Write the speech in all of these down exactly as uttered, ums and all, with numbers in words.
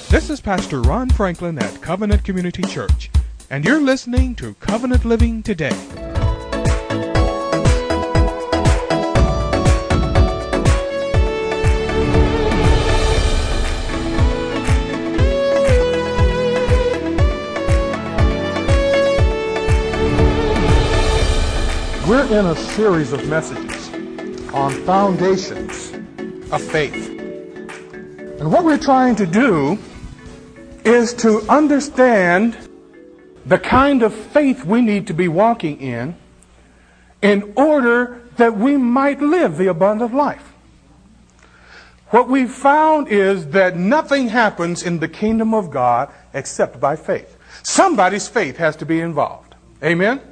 This is Pastor Ron Franklin at Covenant Community Church, and you're listening to Covenant Living Today. We're in a series of messages on foundations of faith. And what we're trying to do is to understand the kind of faith we need to be walking in in order that we might live the abundant life. What we've found is that nothing happens in the kingdom of God except by faith. Somebody's faith has to be involved. Amen?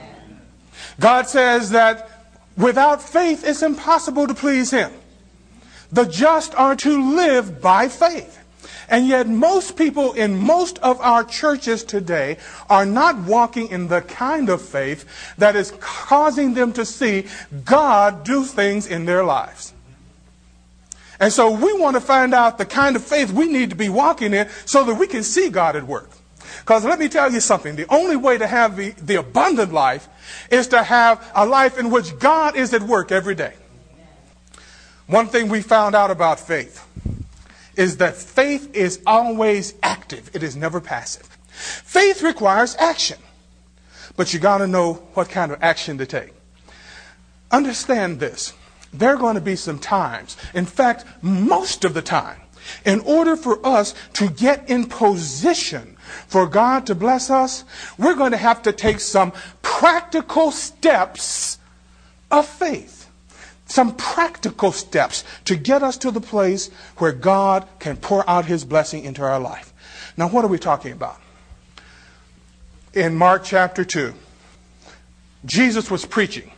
God says that without faith it's impossible to please Him. The just are to live by faith. And yet most people in most of our churches today are not walking in the kind of faith that is causing them to see God do things in their lives. And so we want to find out the kind of faith we need to be walking in so that we can see God at work. Because let me tell you something, the only way to have the, the abundant life is to have a life in which God is at work every day. One thing we found out about faith is that faith is always active. It is never passive. Faith requires action, but you got to know what kind of action to take. Understand this. There are going to be some times, in fact, most of the time, in order for us to get in position for God to bless us, we're going to have to take some practical steps of faith. Some practical steps to get us to the place where God can pour out His blessing into our life. Now, what are we talking about? In Mark chapter two, Jesus was preaching.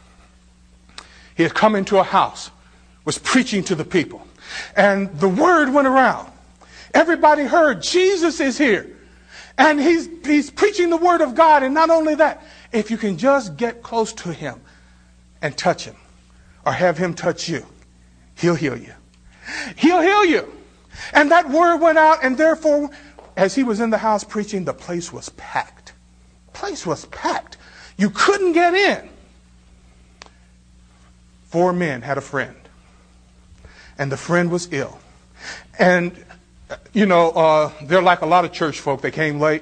He had come into a house, was preaching to the people. And the word went around. Everybody heard, Jesus is here. And he's, he's preaching the word of God. And not only that, if you can just get close to Him and touch Him, or have Him touch you, He'll heal you. He'll heal you. And that word went out, and therefore, as He was in the house preaching, the place was packed. The place was packed. You couldn't get in. Four men had a friend, and the friend was ill. And, you know, uh, they're like a lot of church folk. They came late.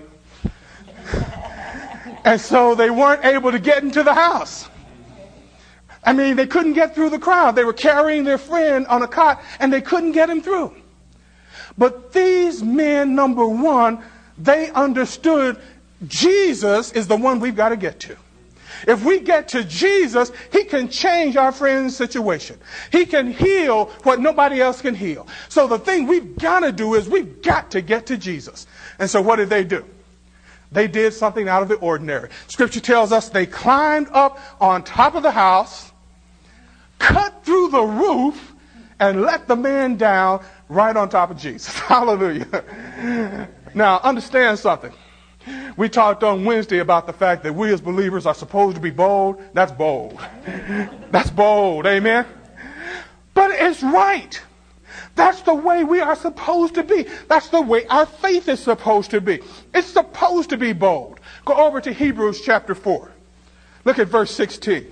And so they weren't able to get into the house. I mean, they couldn't get through the crowd. They were carrying their friend on a cot, and they couldn't get him through. But these men, number one, they understood Jesus is the one we've got to get to. If we get to Jesus, He can change our friend's situation. He can heal what nobody else can heal. So the thing we've got to do is we've got to get to Jesus. And so what did they do? They did something out of the ordinary. Scripture tells us they climbed up on top of the house, cut through the roof, and let the man down right on top of Jesus. Hallelujah. Now, understand something. We talked on Wednesday about the fact that we as believers are supposed to be bold. That's bold. That's bold. Amen. But it's right. That's the way we are supposed to be. That's the way our faith is supposed to be. It's supposed to be bold. Go over to Hebrews chapter four. Look at verse sixteen.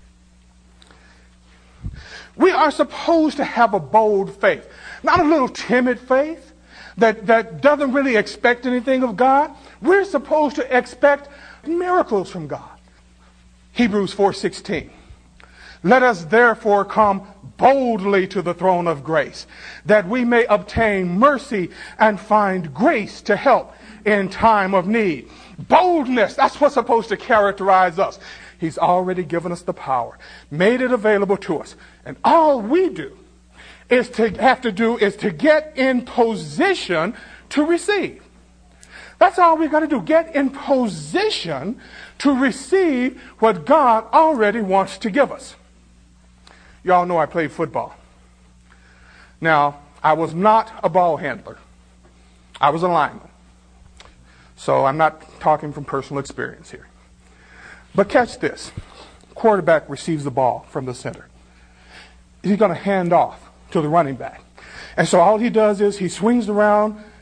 We are supposed to have a bold faith. Not a little timid faith that, that doesn't really expect anything of God. We're supposed to expect miracles from God. Hebrews four sixteen. Let us therefore come boldly to the throne of grace, that we may obtain mercy and find grace to help in time of need. Boldness, that's what's supposed to characterize us. He's already given us the power, made it available to us. And all we do is to have to do is to get in position to receive. That's all we've got to do. Get in position to receive what God already wants to give us. Y'all know I played football. Now, I was not a ball handler. I was a lineman. So I'm not talking from personal experience here. But catch this. Quarterback receives the ball from the center. He's going to hand off to the running back. And so all he does is he swings around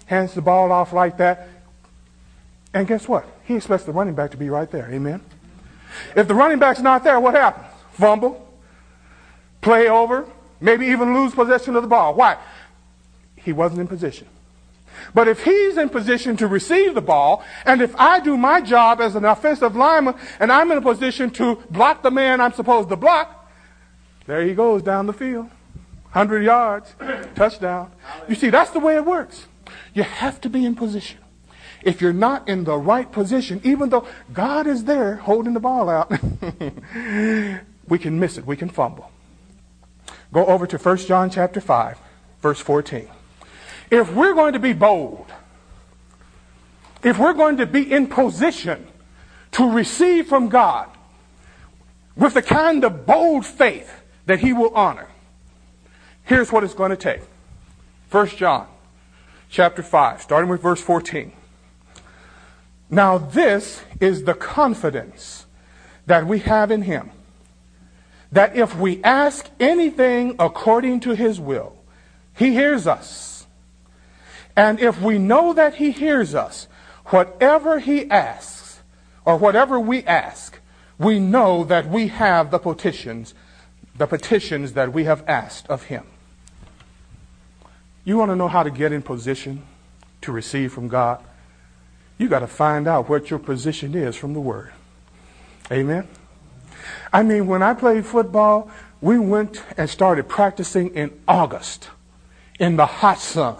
hands the ball off like that. And guess what? He expects the running back to be right there. Amen? If the running back's not there, what happens? Fumble, play over, maybe even lose possession of the ball. Why? He wasn't in position. But if he's in position to receive the ball, and if I do my job as an offensive lineman, and I'm in a position to block the man I'm supposed to block, there he goes down the field. one hundred yards, touchdown. You see, that's the way it works. You have to be in position. If you're not in the right position, even though God is there holding the ball out, we can miss it. We can fumble. Go over to First John chapter five, verse fourteen. If we're going to be bold, if we're going to be in position to receive from God with the kind of bold faith that he will honor, here's what it's going to take. First John chapter five, starting with verse fourteen. Now this is the confidence that we have in him, that if we ask anything according to his will, he hears us. And if we know that he hears us, whatever he asks, or whatever we ask, we know that we have the petitions, the petitions that we have asked of him. You want to know how to get in position to receive from God? You got to find out what your position is from the Word. Amen? I mean, when I played football, we went and started practicing in August in the hot sun.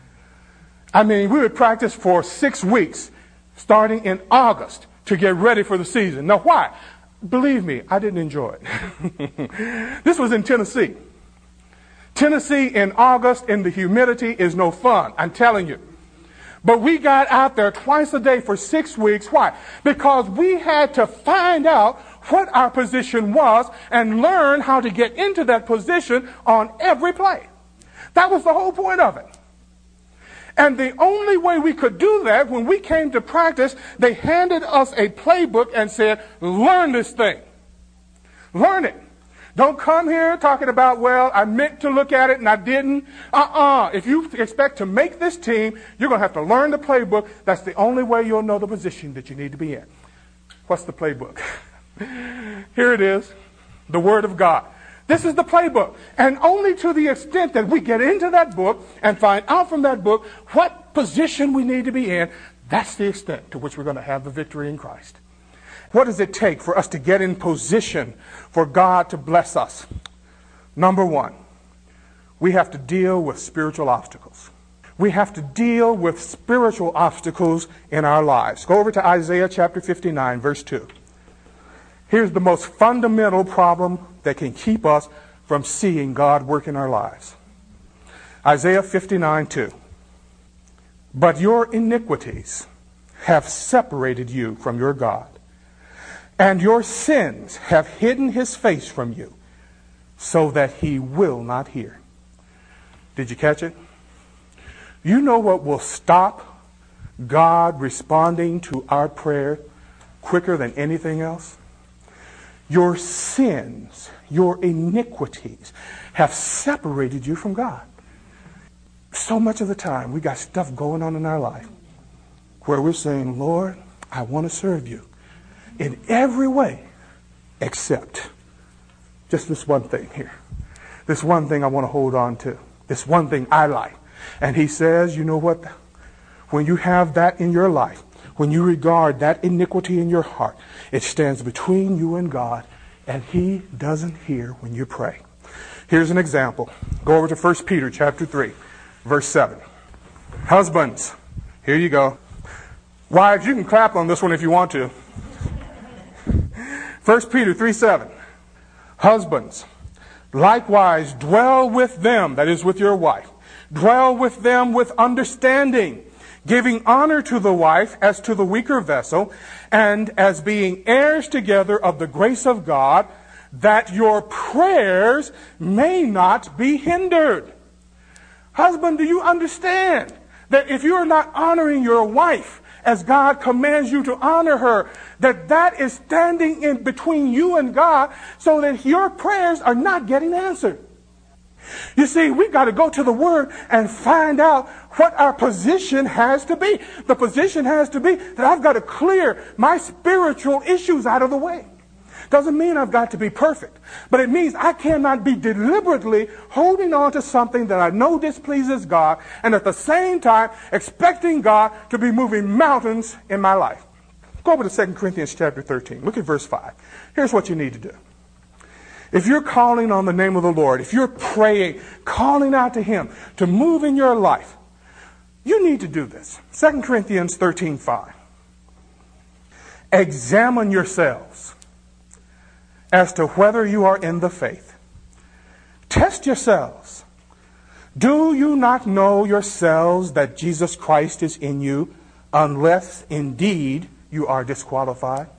I mean, we would practice for six weeks starting in August to get ready for the season. Now, why? Believe me, I didn't enjoy it. This was in Tennessee. Tennessee in August in the humidity is no fun, I'm telling you. But we got out there twice a day for six weeks. Why? Because we had to find out what our position was and learn how to get into that position on every play. That was the whole point of it. And the only way we could do that, when we came to practice, they handed us a playbook and said, learn this thing. Learn it. Don't come here talking about, well, I meant to look at it and I didn't. Uh-uh. If you expect to make this team, you're going to have to learn the playbook. That's the only way you'll know the position that you need to be in. What's the playbook? Here it is, the Word of God. This is the playbook. And only to the extent that we get into that book and find out from that book what position we need to be in, that's the extent to which we're going to have the victory in Christ. What does it take for us to get in position for God to bless us? Number one, we have to deal with spiritual obstacles. We have to deal with spiritual obstacles in our lives. Go over to Isaiah chapter fifty-nine, verse two. Here's the most fundamental problem that can keep us from seeing God work in our lives. Isaiah fifty-nine, two. But your iniquities have separated you from your God, and your sins have hidden his face from you, so that he will not hear. Did you catch it? You know what will stop God responding to our prayer quicker than anything else? Your sins, your iniquities have separated you from God. So much of the time we got stuff going on in our life where we're saying, Lord, I want to serve you in every way except just this one thing here. This one thing I want to hold on to. This one thing I like. And he says, you know what? When you have that in your life, when you regard that iniquity in your heart, it stands between you and God, and he doesn't hear when you pray. Here's an example. Go over to First Peter chapter three, verse seven. Husbands, here you go. Wives, you can clap on this one if you want to. First Peter three seven. Husbands, likewise dwell with them, that is with your wife. Dwell with them with understanding, giving honor to the wife as to the weaker vessel, and as being heirs together of the grace of God, that your prayers may not be hindered. Husband, do you understand that if you are not honoring your wife as God commands you to honor her, that that is standing in between you and God, so that your prayers are not getting answered? You see, we've got to go to the Word and find out what our position has to be. The position has to be that I've got to clear my spiritual issues out of the way. Doesn't mean I've got to be perfect, but it means I cannot be deliberately holding on to something that I know displeases God and at the same time expecting God to be moving mountains in my life. Go over to Second Corinthians chapter thirteen. Look at verse five. Here's what you need to do. If you're calling on the name of the Lord, if you're praying, calling out to Him to move in your life, you need to do this. Second Corinthians thirteen five. Examine yourselves as to whether you are in the faith. Test yourselves. Do you not know yourselves that Jesus Christ is in you, unless indeed you are disqualified?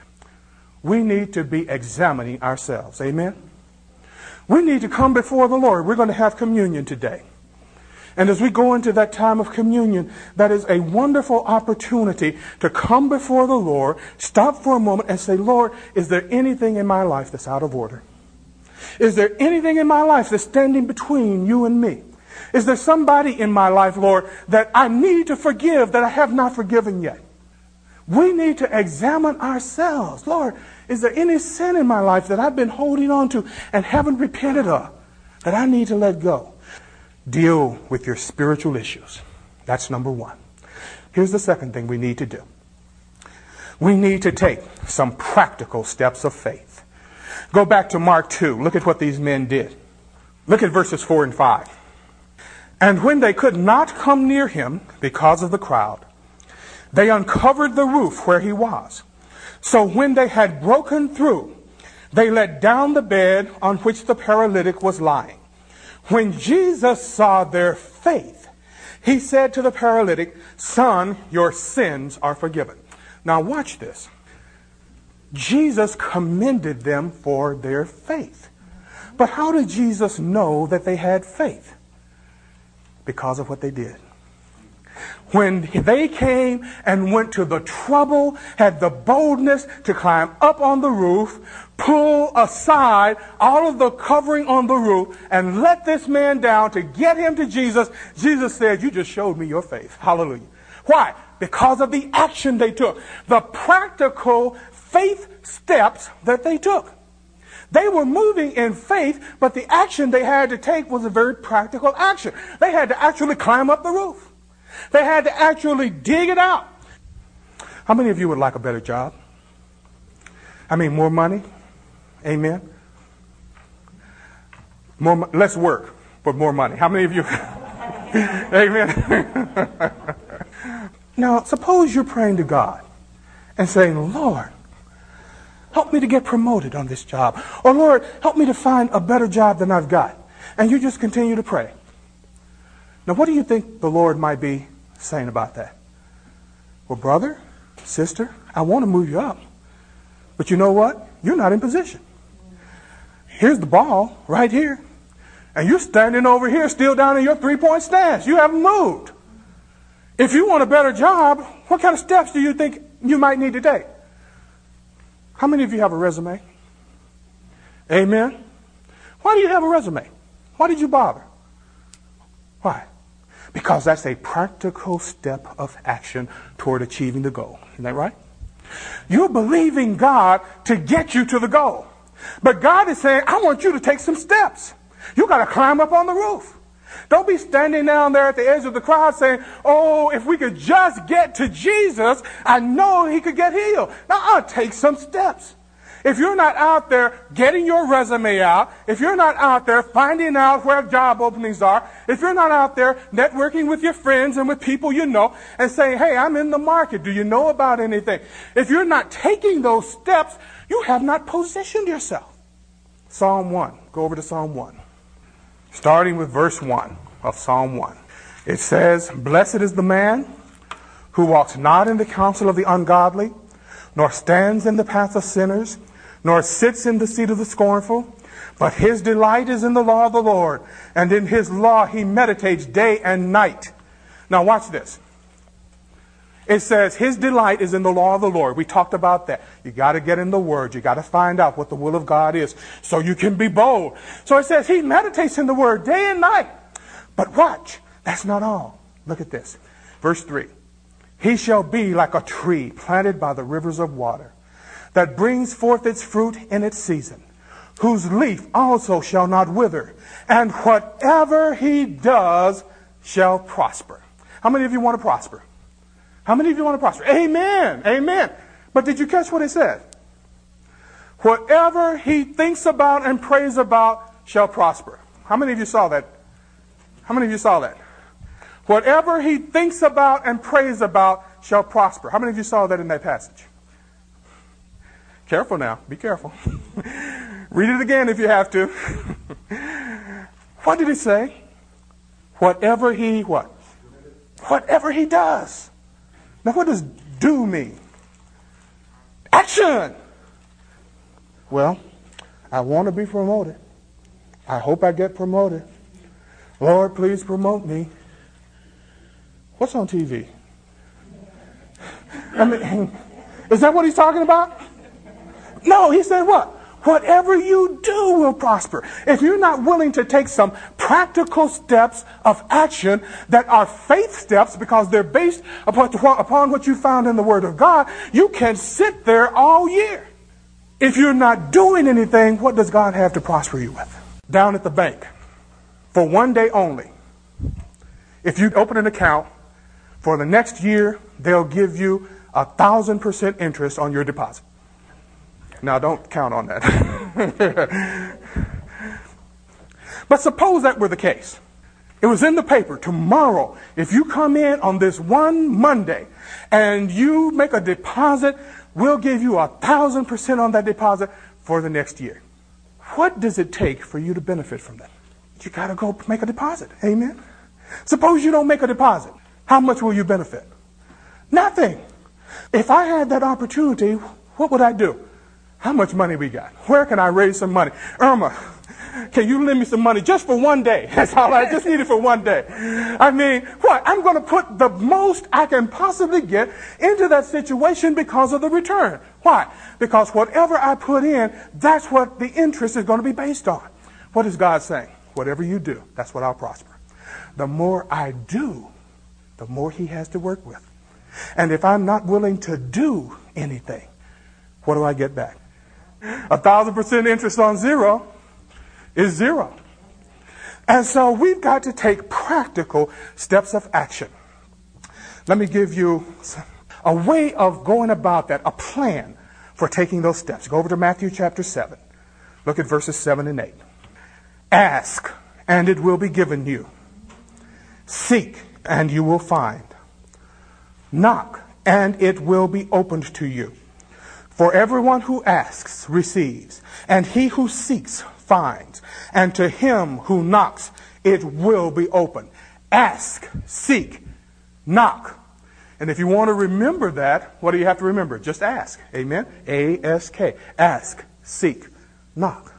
We need to be examining ourselves. Amen? We need to come before the Lord. We're going to have communion today. And as we go into that time of communion, that is a wonderful opportunity to come before the Lord, stop for a moment and say, Lord, is there anything in my life that's out of order? Is there anything in my life that's standing between you and me? Is there somebody in my life, Lord, that I need to forgive that I have not forgiven yet? We need to examine ourselves. Lord, is there any sin in my life that I've been holding on to and haven't repented of that I need to let go? Deal with your spiritual issues. That's number one. Here's the second thing we need to do. We need to take some practical steps of faith. Go back to Mark two. Look at what these men did. Look at verses four and five. And when they could not come near him because of the crowd, they uncovered the roof where he was. So when they had broken through, they let down the bed on which the paralytic was lying. When Jesus saw their faith, he said to the paralytic, Son, your sins are forgiven. Now watch this. Jesus commended them for their faith. But how did Jesus know that they had faith? Because of what they did. When they came and went to the trouble, had the boldness to climb up on the roof, pull aside all of the covering on the roof, and let this man down to get him to Jesus, Jesus said, you just showed me your faith. Hallelujah. Why? Because of the action they took. The practical faith steps that they took. They were moving in faith, but the action they had to take was a very practical action. They had to actually climb up the roof. They had to actually dig it out. How many of you would like a better job? I mean, more money? Amen. More, less work, but more money. How many of you? Amen. Now, suppose you're praying to God and saying, Lord, help me to get promoted on this job. Or, Lord, help me to find a better job than I've got. And you just continue to pray. Now, what do you think the Lord might be saying about that? Well, brother, sister, I want to move you up. But you know what? You're not in position. Here's the ball right here. And you're standing over here still down in your three-point stance. You haven't moved. If you want a better job, what kind of steps do you think you might need to take? How many of you have a resume? Amen. Why do you have a resume? Why did you bother? Why? Because that's a practical step of action toward achieving the goal. Isn't that right? You're believing God to get you to the goal. But God is saying, I want you to take some steps. You got to climb up on the roof. Don't be standing down there at the edge of the crowd saying, oh, if we could just get to Jesus, I know he could get healed. Now, I'll take some steps. If you're not out there getting your resume out, if you're not out there finding out where job openings are, if you're not out there networking with your friends and with people you know and saying, hey, I'm in the market. Do you know about anything? If you're not taking those steps, you have not positioned yourself. Psalm one. Go over to Psalm one. Starting with verse one of Psalm one. It says, Blessed is the man who walks not in the counsel of the ungodly, nor stands in the path of sinners, nor sits in the seat of the scornful, but his delight is in the law of the Lord, and in his law he meditates day and night. Now watch this. It says his delight is in the law of the Lord. We talked about that. You got to get in the word. You got to find out what the will of God is so you can be bold. So it says he meditates in the word day and night. But watch, that's not all. Look at this. Verse three. He shall be like a tree planted by the rivers of water, that brings forth its fruit in its season, whose leaf also shall not wither, and whatever he does shall prosper. How many of you want to prosper? How many of you want to prosper? Amen. Amen. But did you catch what it said? Whatever he thinks about and prays about shall prosper. How many of you saw that? How many of you saw that? Whatever he thinks about and prays about shall prosper. How many of you saw that in that passage? Careful now. Be careful. Read it again if you have to. What did he say? Whatever he what? Whatever he does. Now, what does do mean? Action! Well, I want to be promoted. I hope I get promoted. Lord, please promote me. What's on T V? I mean, is that what he's talking about? No, he said what? Whatever you do will prosper. If you're not willing to take some practical steps of action that are faith steps because they're based upon, upon what you found in the Word of God, you can sit there all year. If you're not doing anything, what does God have to prosper you with? Down at the bank, for one day only, if you open an account, for the next year, they'll give you a thousand percent interest on your deposit. Now, don't count on that. But suppose that were the case. It was in the paper. Tomorrow, if you come in on this one Monday and you make a deposit, we'll give you a thousand percent on that deposit for the next year. What does it take for you to benefit from that? You got to go make a deposit. Amen? Suppose you don't make a deposit. How much will you benefit? Nothing. If I had that opportunity, what would I do? How much money we got? Where can I raise some money? Irma, can you lend me some money just for one day? That's all I just need it for one day. I mean, what? I'm going to put the most I can possibly get into that situation because of the return. Why? Because whatever I put in, that's what the interest is going to be based on. What is God saying? Whatever you do, that's what I'll prosper. The more I do, the more he has to work with. And if I'm not willing to do anything, what do I get back? A thousand percent interest on zero is zero. And so we've got to take practical steps of action. Let me give you a way of going about that, a plan for taking those steps. Go over to Matthew chapter seven. Look at verses seven and eight. Ask, and it will be given you. Seek, and you will find. Knock, and it will be opened to you. For everyone who asks receives, and he who seeks finds, and to him who knocks it will be opened. Ask, seek, knock. And if you want to remember that, what do you have to remember? Just ask. Amen? A S K. Ask, seek, knock.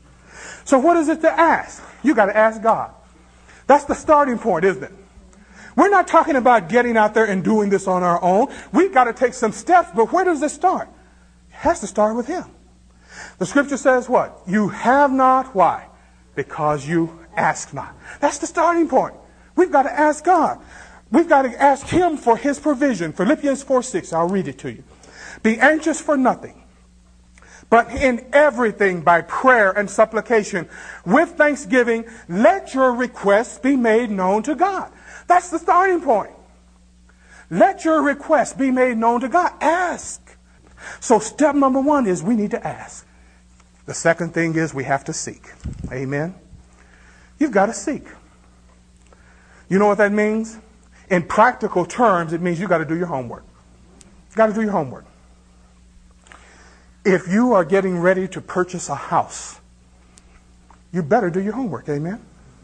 So what is it to ask? You got to ask God. That's the starting point, isn't it? We're not talking about getting out there and doing this on our own. We've got to take some steps, but where does it start? It has to start with him. The scripture says what? You have not, why? Because you ask not. That's the starting point. We've got to ask God. We've got to ask him for his provision. Philippians four six, I'll read it to you. Be anxious for nothing, but in everything by prayer and supplication, with thanksgiving, let your requests be made known to God. That's the starting point. Let your requests be made known to God. Ask. So step number one is we need to ask. The second thing is we have to seek. Amen. You've got to seek. You know what that means? In practical terms, it means you've got to do your homework. You've got to do your homework. If you are getting ready to purchase a house, you better do your homework. Amen.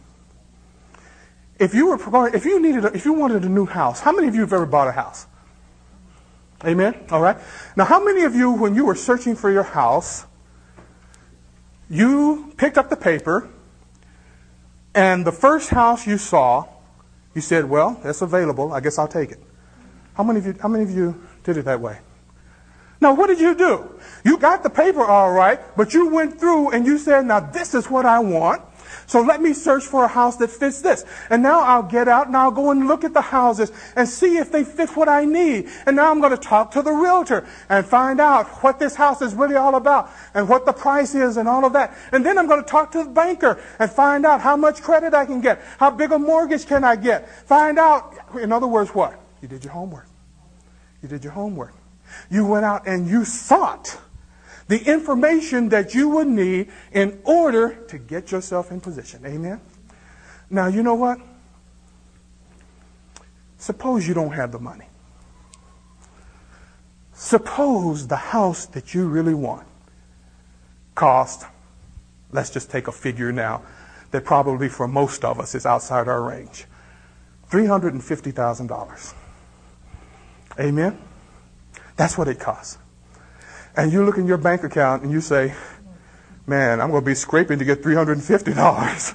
If you were, if you needed, a, if you wanted a new house, how many of you have ever bought a house? Amen. All right. Now, how many of you, when you were searching for your house, you picked up the paper, and the first house you saw, you said, "Well, that's available. I guess I'll take it." How many of you, how many of you did it that way? Now, what did you do? You got the paper all right, but you went through and you said, now this is what I want. So let me search for a house that fits this. And now I'll get out and I'll go and look at the houses and see if they fit what I need. And now I'm going to talk to the realtor and find out what this house is really all about and what the price is and all of that. And then I'm going to talk to the banker and find out how much credit I can get. How big a mortgage can I get? Find out, in other words, what? You did your homework. You did your homework. You went out and you sought the information that you would need in order to get yourself in position. Amen? Now, you know what? Suppose you don't have the money. Suppose the house that you really want cost, let's just take a figure now, that probably for most of us is outside our range, three hundred fifty thousand dollars. Amen? That's what it costs. And you look in your bank account and you say, man, I'm going to be scraping to get three hundred fifty dollars.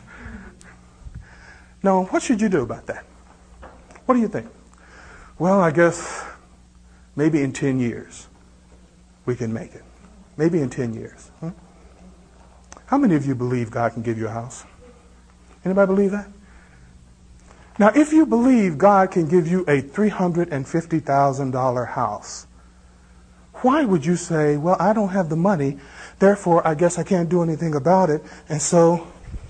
Now, what should you do about that? What do you think? Well, I guess maybe in ten years we can make it. Maybe in ten years. Huh? How many of you believe God can give you a house? Anybody believe that? Now, if you believe God can give you a three hundred fifty thousand dollars house, why would you say, well, I don't have the money, therefore I guess I can't do anything about it, and so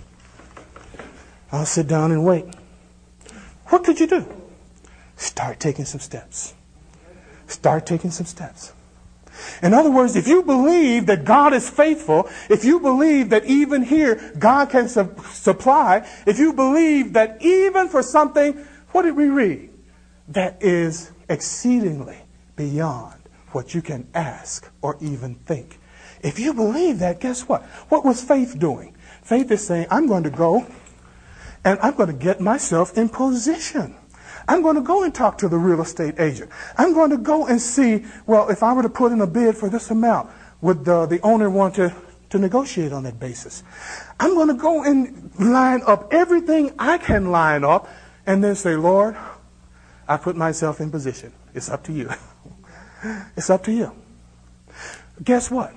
I'll sit down and wait? What could you do? Start taking some steps. Start taking some steps. In other words, if you believe that God is faithful, if you believe that even here God can su- supply, if you believe that even for something, what did we read? That is exceedingly beyond what you can ask or even think. If you believe that, guess what? What was faith doing? Faith is saying, I'm going to go and I'm going to get myself in position. I'm going to go and talk to the real estate agent. I'm going to go and see, well, if I were to put in a bid for this amount, would the, the owner want to, to negotiate on that basis? I'm going to go and line up everything I can line up and then say, Lord, I put myself in position. It's up to you. It's up to you. Guess what?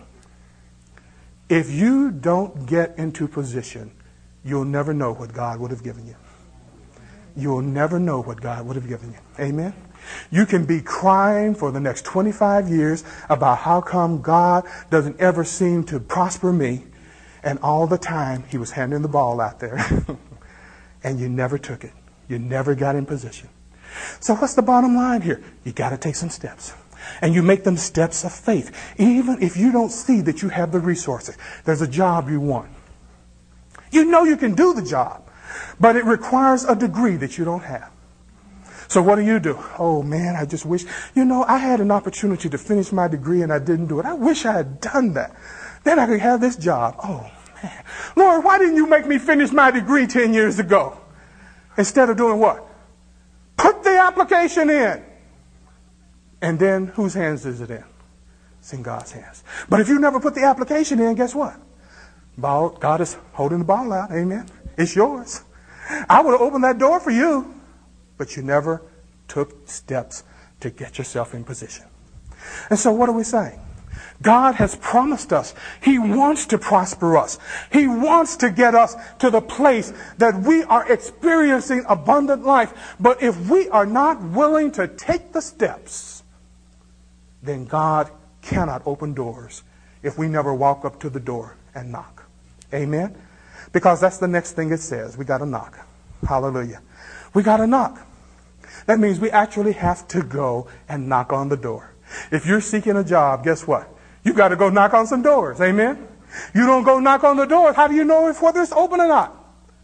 If you don't get into position, you'll never know what God would have given you. You'll never know what God would have given you. Amen? You can be crying for the next twenty-five years about how come God doesn't ever seem to prosper me, and all the time he was handing the ball out there. And you never took it. You never got in position. So what's the bottom line here? You got to take some steps. And you make them steps of faith. Even if you don't see that you have the resources. There's a job you want. You know you can do the job, but it requires a degree that you don't have. So what do you do? Oh man, I just wish, you know, I had an opportunity to finish my degree and I didn't do it. I wish I had done that. Then I could have this job. Oh man. Lord, why didn't you make me finish my degree ten years ago? Instead of doing what? Put the application in. And then whose hands is it in? It's in God's hands. But if you never put the application in, guess what? Ball, God is holding the ball out. Amen. It's yours. I would have opened that door for you, but you never took steps to get yourself in position. And so what are we saying? God has promised us. He wants to prosper us. He wants to get us to the place that we are experiencing abundant life. But if we are not willing to take the steps, then God cannot open doors if we never walk up to the door and knock. Amen? Because that's the next thing it says. We got to knock. Hallelujah. We got to knock. That means we actually have to go and knock on the door. If you're seeking a job, guess what? You got to go knock on some doors. Amen? You don't go knock on the doors. How do you know if whether it's open or not?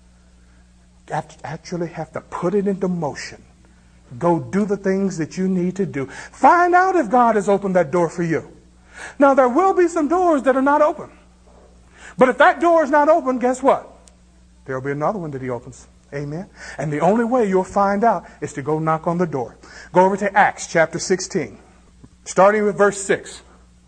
You actually have to put it into motion. Go do the things that you need to do. Find out if God has opened that door for you. Now, there will be some doors that are not open. But if that door is not open, guess what? There will be another one that he opens. Amen? And the only way you'll find out is to go knock on the door. Go over to Acts chapter sixteen, starting with verse six.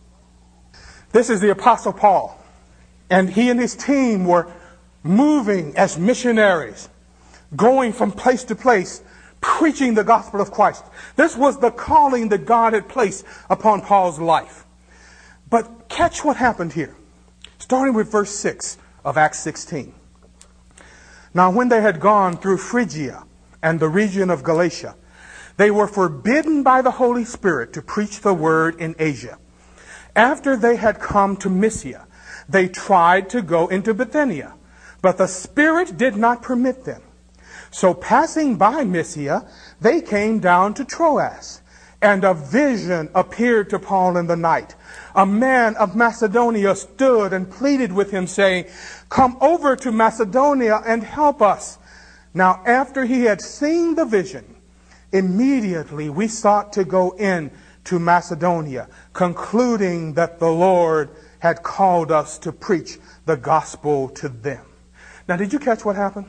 This is the Apostle Paul. And he and his team were moving as missionaries, going from place to place, preaching the gospel of Christ. This was the calling that God had placed upon Paul's life. But catch what happened here. Starting with verse six of Acts sixteen. Now when they had gone through Phrygia and the region of Galatia, they were forbidden by the Holy Spirit to preach the word in Asia. After they had come to Mysia, they tried to go into Bithynia, but the Spirit did not permit them. So passing by Mysia, they came down to Troas, and a vision appeared to Paul in the night. A man of Macedonia stood and pleaded with him, saying, "Come over to Macedonia and help us." Now after he had seen the vision, immediately we sought to go in to Macedonia, concluding that the Lord had called us to preach the gospel to them. Now, did you catch what happened?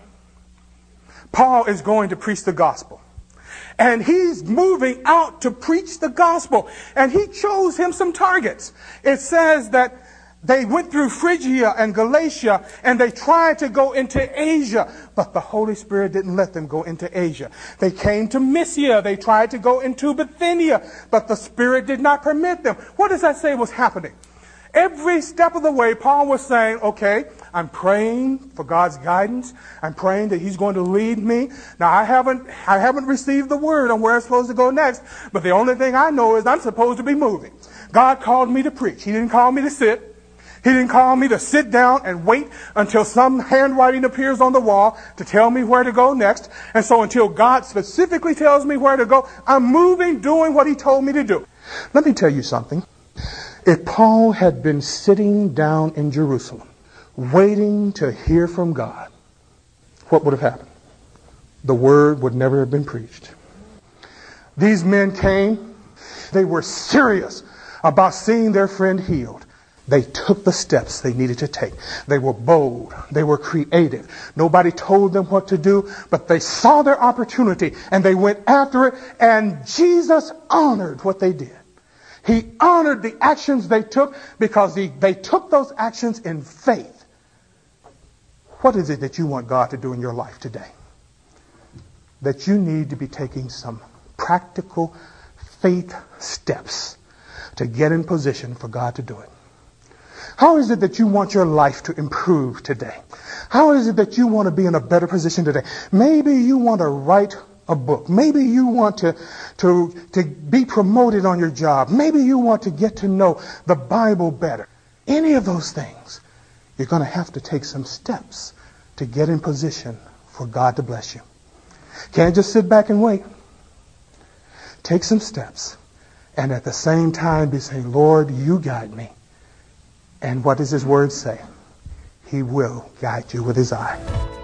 Paul is going to preach the gospel. And he's moving out to preach the gospel. And he chose him some targets. It says that they went through Phrygia and Galatia, and they tried to go into Asia, but the Holy Spirit didn't let them go into Asia. They came to Mysia. They tried to go into Bithynia, but the Spirit did not permit them. What does that say was happening? Every step of the way, Paul was saying, okay, I'm praying for God's guidance. I'm praying that He's going to lead me. Now, I haven't, I haven't received the word on where I'm supposed to go next, but the only thing I know is I'm supposed to be moving. God called me to preach. He didn't call me to sit. He didn't call me to sit down and wait until some handwriting appears on the wall to tell me where to go next. And so until God specifically tells me where to go, I'm moving, doing what He told me to do. Let me tell you something. If Paul had been sitting down in Jerusalem, waiting to hear from God, what would have happened? The word would never have been preached. These men came. They were serious about seeing their friend healed. They took the steps they needed to take. They were bold. They were creative. Nobody told them what to do, but they saw their opportunity and they went after it, and Jesus honored what they did. He honored the actions they took because he, they took those actions in faith. What is it that you want God to do in your life today? That you need to be taking some practical faith steps to get in position for God to do it. How is it that you want your life to improve today? How is it that you want to be in a better position today? Maybe you want to write a book. Maybe you want to, to, to be promoted on your job. Maybe you want to get to know the Bible better. Any of those things, you're going to have to take some steps to get in position for God to bless you. Can't just sit back and wait. Take some steps. And at the same time be saying, Lord, you guide me. And what does His word say? He will guide you with His eye.